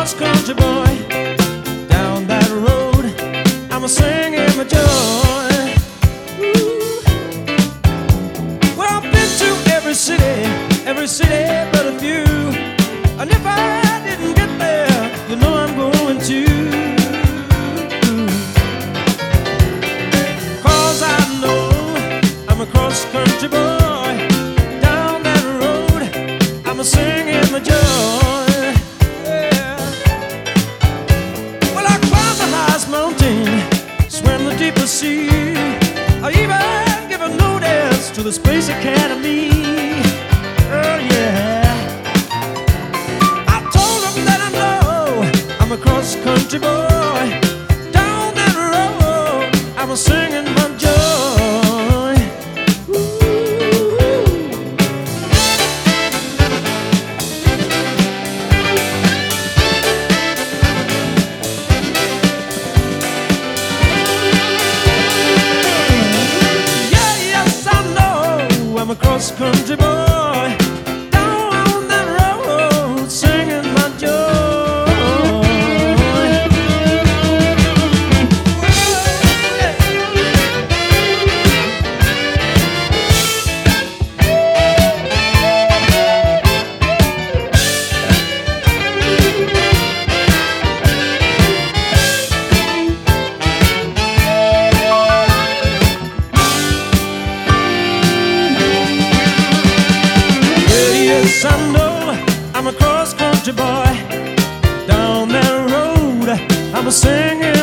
cross-country boy. Down that road, I'm singing my joy. Ooh. Well, I've been to every city but a few. And if I didn't get there, you know I'm going to. 'Cause I know I'm a cross-country boy. Down that road, I'm singing my joy. Yeah. Well, I climbed the highest mountain, swam the deepest sea. I even give a notice to the Space Academy. Oh yeah. I told them that I know I'm a cross-country boy. Down that road, I'm singing my joy. Yeah, yes, I know I'm a cross-country boy. Down that road, singing my joy. Yes, I know I'm a cross-country boy. Down that road, I'm singing